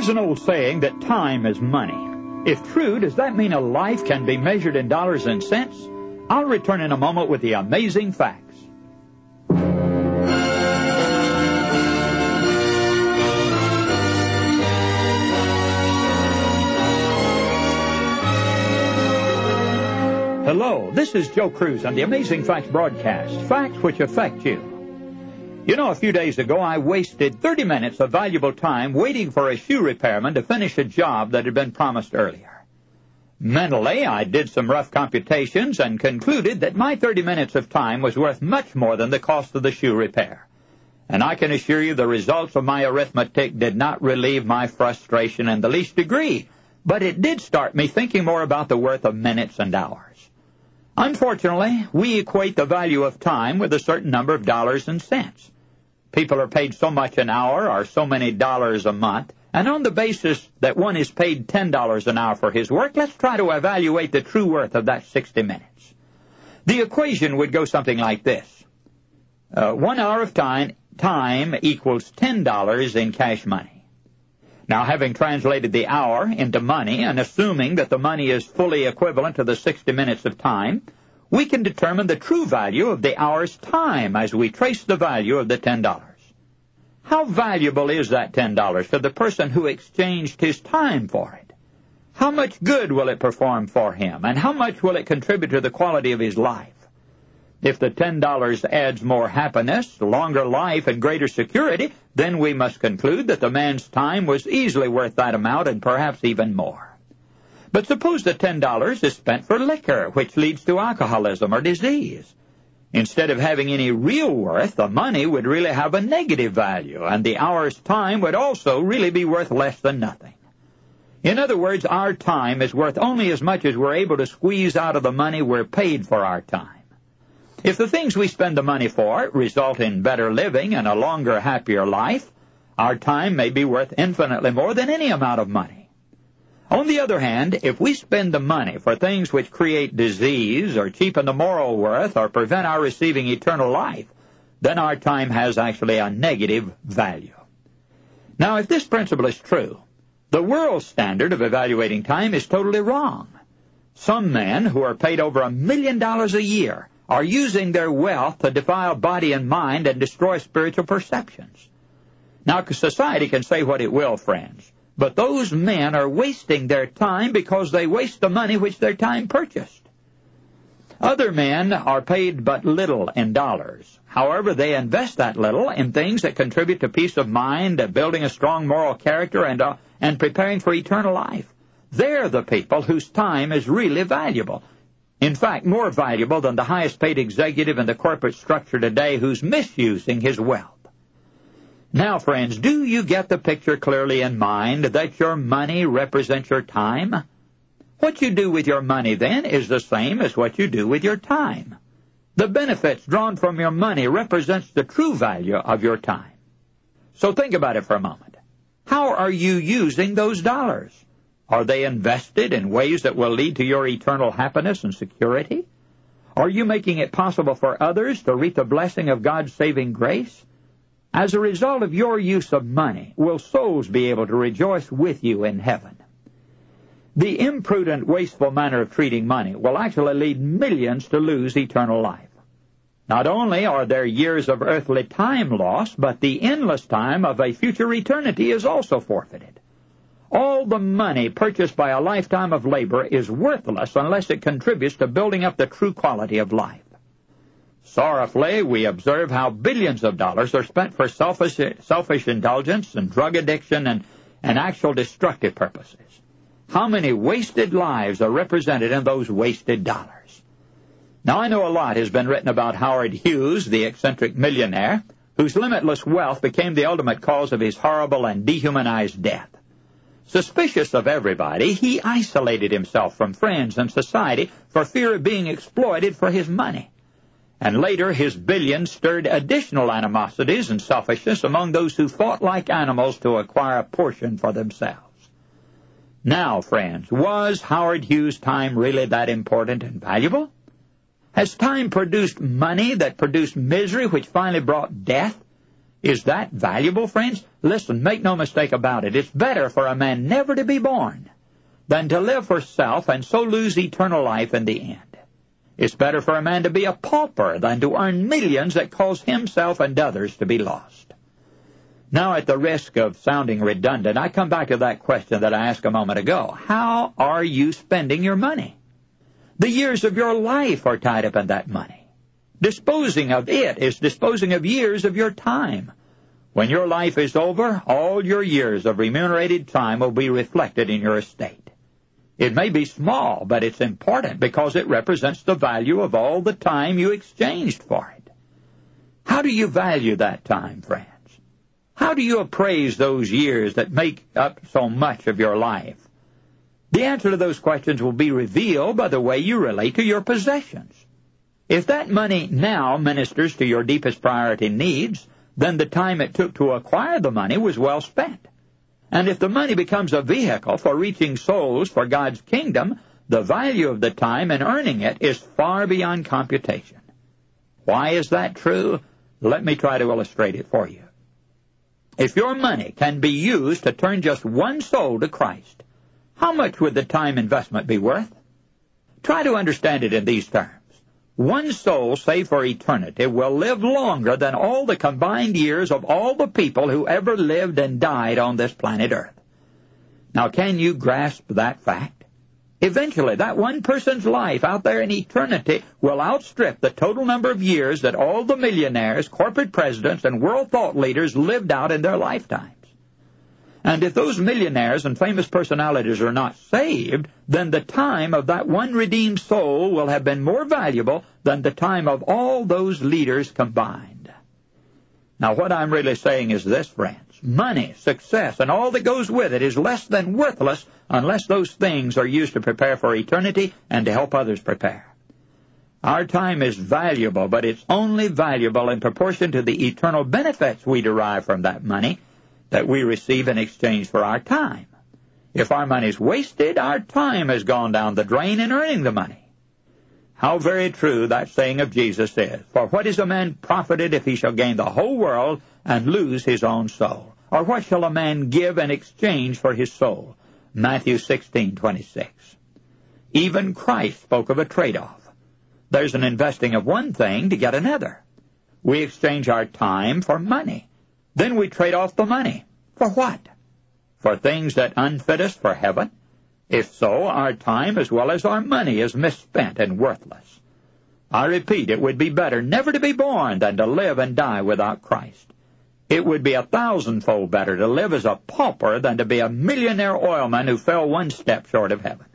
an old saying that time is money. If true, does that mean a life can be measured in dollars and cents? I'll return in a moment with the amazing facts. Hello, this is Joe Cruz on the Amazing Facts broadcast, facts which affect you. You know, a few days ago, I wasted 30 minutes of valuable time waiting for a shoe repairman to finish a job that had been promised earlier. Mentally, I did some rough computations and concluded that my 30 minutes of time was worth much more than the cost of the shoe repair. And I can assure you the results of my arithmetic did not relieve my frustration in the least degree, but it did start me thinking more about the worth of minutes and hours. Unfortunately, we equate the value of time with a certain number of dollars and cents. People are paid so much an hour or so many dollars a month, and on the basis that one is paid $10 an hour for his work, let's try to evaluate the true worth of that 60 minutes. The equation would go something like this. 1 hour of time equals $10 in cash money. Now, having translated the hour into money and assuming that the money is fully equivalent to the 60 minutes of time, we can determine the true value of the hour's time as we trace the value of the $10. How valuable is that $10 to the person who exchanged his time for it? How much good will it perform for him, and how much will it contribute to the quality of his life? If the $10 adds more happiness, longer life, and greater security, then we must conclude that the man's time was easily worth that amount and perhaps even more. But suppose the $10 is spent for liquor, which leads to alcoholism or disease. Instead of having any real worth, the money would really have a negative value, and the hour's time would also really be worth less than nothing. In other words, our time is worth only as much as we're able to squeeze out of the money we're paid for our time. If the things we spend the money for result in better living and a longer, happier life, our time may be worth infinitely more than any amount of money. On the other hand, if we spend the money for things which create disease or cheapen the moral worth or prevent our receiving eternal life, then our time has actually a negative value. Now, if this principle is true, the world's standard of evaluating time is totally wrong. Some men who are paid over $1 million a year are using their wealth to defile body and mind and destroy spiritual perceptions. Now, society can say what it will, friends, but those men are wasting their time because they waste the money which their time purchased. Other men are paid but little in dollars. However, they invest that little in things that contribute to peace of mind, building a strong moral character, and preparing for eternal life. They're the people whose time is really valuable. In fact, more valuable than the highest-paid executive in the corporate structure today who's misusing his wealth. Now, friends, do you get the picture clearly in mind that your money represents your time? What you do with your money, then, is the same as what you do with your time. The benefits drawn from your money represents the true value of your time. So think about it for a moment. How are you using those dollars? Are they invested in ways that will lead to your eternal happiness and security? Are you making it possible for others to reap the blessing of God's saving grace? As a result of your use of money, will souls be able to rejoice with you in heaven? The imprudent, wasteful manner of treating money will actually lead millions to lose eternal life. Not only are there years of earthly time lost, but the endless time of a future eternity is also forfeited. All the money purchased by a lifetime of labor is worthless unless it contributes to building up the true quality of life. Sorrowfully, we observe how billions of dollars are spent for selfish indulgence and drug addiction and actual destructive purposes. How many wasted lives are represented in those wasted dollars? Now, I know a lot has been written about Howard Hughes, the eccentric millionaire, whose limitless wealth became the ultimate cause of his horrible and dehumanized death. Suspicious of everybody, he isolated himself from friends and society for fear of being exploited for his money. And later, his billions stirred additional animosities and selfishness among those who fought like animals to acquire a portion for themselves. Now, friends, was Howard Hughes' time really that important and valuable? Has time produced money that produced misery which finally brought death? Is that valuable, friends? Listen, make no mistake about it. It's better for a man never to be born than to live for self and so lose eternal life in the end. It's better for a man to be a pauper than to earn millions that cause himself and others to be lost. Now, at the risk of sounding redundant, I come back to that question that I asked a moment ago. How are you spending your money? The years of your life are tied up in that money. Disposing of it is disposing of years of your time. When your life is over, all your years of remunerated time will be reflected in your estate. It may be small, but it's important because it represents the value of all the time you exchanged for it. How do you value that time, friends? How do you appraise those years that make up so much of your life? The answer to those questions will be revealed by the way you relate to your possessions. If that money now ministers to your deepest priority needs, then the time it took to acquire the money was well spent. And if the money becomes a vehicle for reaching souls for God's kingdom, the value of the time in earning it is far beyond computation. Why is that true? Let me try to illustrate it for you. If your money can be used to turn just one soul to Christ, how much would the time investment be worth? Try to understand it in these terms. One soul saved for eternity will live longer than all the combined years of all the people who ever lived and died on this planet Earth. Now, can you grasp that fact? Eventually, that one person's life out there in eternity will outstrip the total number of years that all the millionaires, corporate presidents, and world thought leaders lived out in their lifetimes. And if those millionaires and famous personalities are not saved, then the time of that one redeemed soul will have been more valuable than the time of all those leaders combined. Now, what I'm really saying is this, friends. Money, success, and all that goes with it is less than worthless unless those things are used to prepare for eternity and to help others prepare. Our time is valuable, but it's only valuable in proportion to the eternal benefits we derive from that money that we receive in exchange for our time. If our money's wasted, our time has gone down the drain in earning the money. How very true that saying of Jesus is. For what is a man profited if he shall gain the whole world and lose his own soul? Or what shall a man give in exchange for his soul? Matthew 16:26. Even Christ spoke of a trade-off. There's an investing of one thing to get another. We exchange our time for money. Then we trade off the money. For what? For things that unfit us for heaven? If so, our time as well as our money is misspent and worthless. I repeat, it would be better never to be born than to live and die without Christ. It would be 1,000-fold better to live as a pauper than to be a millionaire oilman who fell one step short of heaven.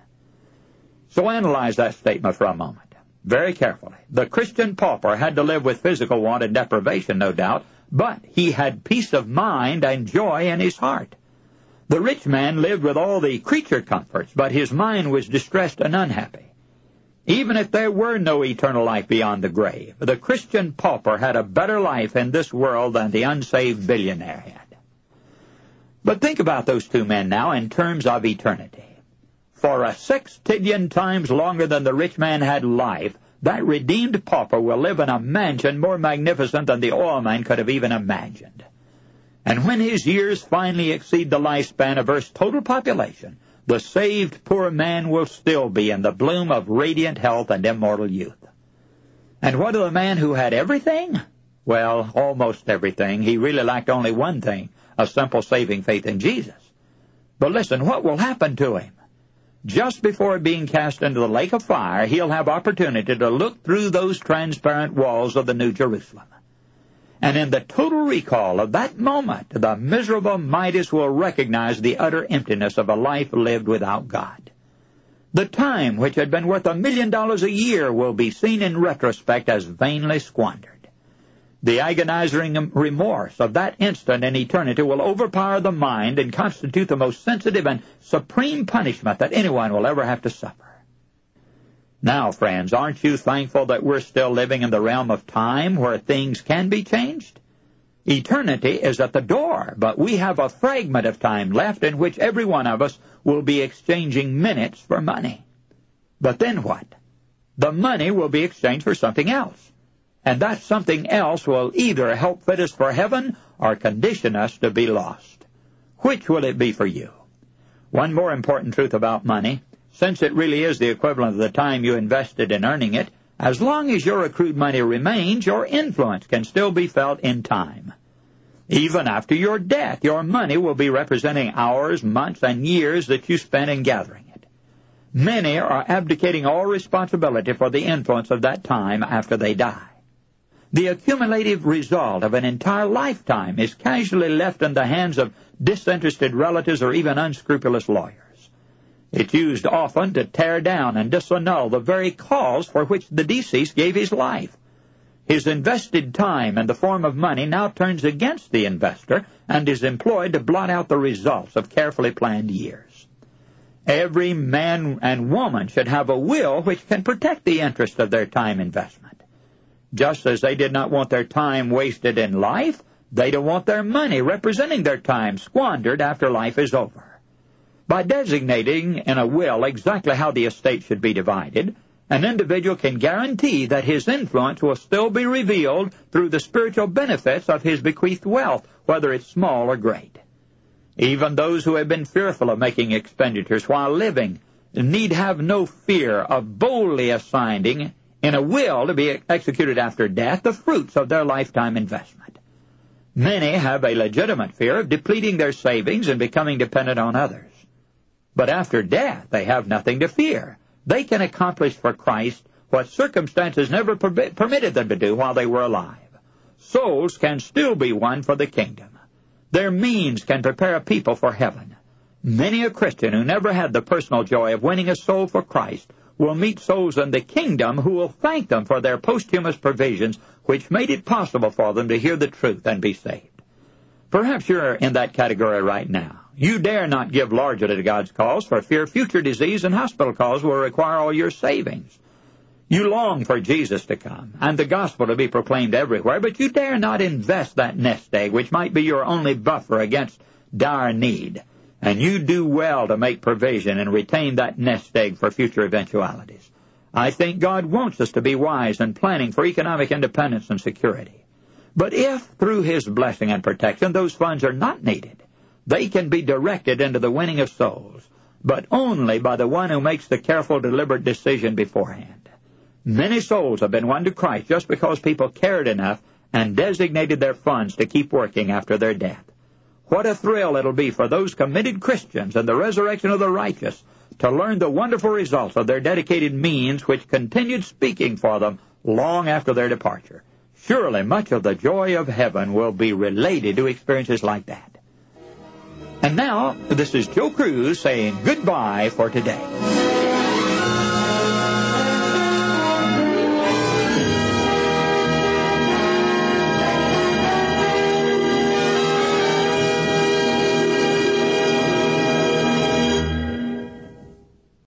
So analyze that statement for a moment, very carefully. The Christian pauper had to live with physical want and deprivation, no doubt, but he had peace of mind and joy in his heart. The rich man lived with all the creature comforts, but his mind was distressed and unhappy. Even if there were no eternal life beyond the grave, the Christian pauper had a better life in this world than the unsaved billionaire had. But think about those two men now in terms of eternity. For a 6,000,000,000 times longer than the rich man had life, that redeemed pauper will live in a mansion more magnificent than the oilman could have even imagined. And when his years finally exceed the lifespan of Earth's total population, the saved poor man will still be in the bloom of radiant health and immortal youth. And what of the man who had everything? Well, almost everything. He really lacked only one thing, a simple saving faith in Jesus. But listen, what will happen to him? Just before being cast into the lake of fire, he'll have opportunity to look through those transparent walls of the New Jerusalem. And in the total recall of that moment, the miserable Midas will recognize the utter emptiness of a life lived without God. The time, which had been worth $1 million a year, will be seen in retrospect as vainly squandered. The agonizing remorse of that instant in eternity will overpower the mind and constitute the most sensitive and supreme punishment that anyone will ever have to suffer. Now, friends, aren't you thankful that we're still living in the realm of time where things can be changed? Eternity is at the door, but we have a fragment of time left in which every one of us will be exchanging minutes for money. But then what? The money will be exchanged for something else. and that something else will either help fit us for heaven or condition us to be lost. Which will it be for you? One more important truth about money: since it really is the equivalent of the time you invested in earning it, as long as your accrued money remains, your influence can still be felt in time. Even after your death, your money will be representing hours, months, and years that you spent in gathering it. Many are abdicating all responsibility for the influence of that time after they die. The accumulative result of an entire lifetime is casually left in the hands of disinterested relatives or even unscrupulous lawyers. It's used often to tear down and disannul the very cause for which the deceased gave his life. His invested time in the form of money now turns against the investor and is employed to blot out the results of carefully planned years. Every man and woman should have a will which can protect the interest of their time investment. Just as they did not want their time wasted in life, they don't want their money representing their time squandered after life is over. By designating in a will exactly how the estate should be divided, an individual can guarantee that his influence will still be revealed through the spiritual benefits of his bequeathed wealth, whether it's small or great. Even those who have been fearful of making expenditures while living need have no fear of boldly assigning in a will to be executed after death the fruits of their lifetime investment. Many have a legitimate fear of depleting their savings and becoming dependent on others. But after death, they have nothing to fear. They can accomplish for Christ what circumstances never permitted them to do while they were alive. Souls can still be won for the kingdom. Their means can prepare a people for heaven. Many a Christian who never had the personal joy of winning a soul for Christ will meet souls in the kingdom who will thank them for their posthumous provisions, which made it possible for them to hear the truth and be saved. Perhaps you're in that category right now. You dare not give largely to God's cause for fear future disease and hospital calls will require all your savings. You long for Jesus to come and the gospel to be proclaimed everywhere, but you dare not invest that nest egg, which might be your only buffer against dire need. And you do well to make provision and retain that nest egg for future eventualities. I think God wants us to be wise in planning for economic independence and security. But if, through His blessing and protection, those funds are not needed, they can be directed into the winning of souls, but only by the one who makes the careful, deliberate decision beforehand. Many souls have been won to Christ just because people cared enough and designated their funds to keep working after their death. What a thrill it'll be for those committed Christians in the resurrection of the righteous to learn the wonderful results of their dedicated means which continued speaking for them long after their departure. Surely much of the joy of heaven will be related to experiences like that. And now, this is Joe Cruz saying goodbye for today.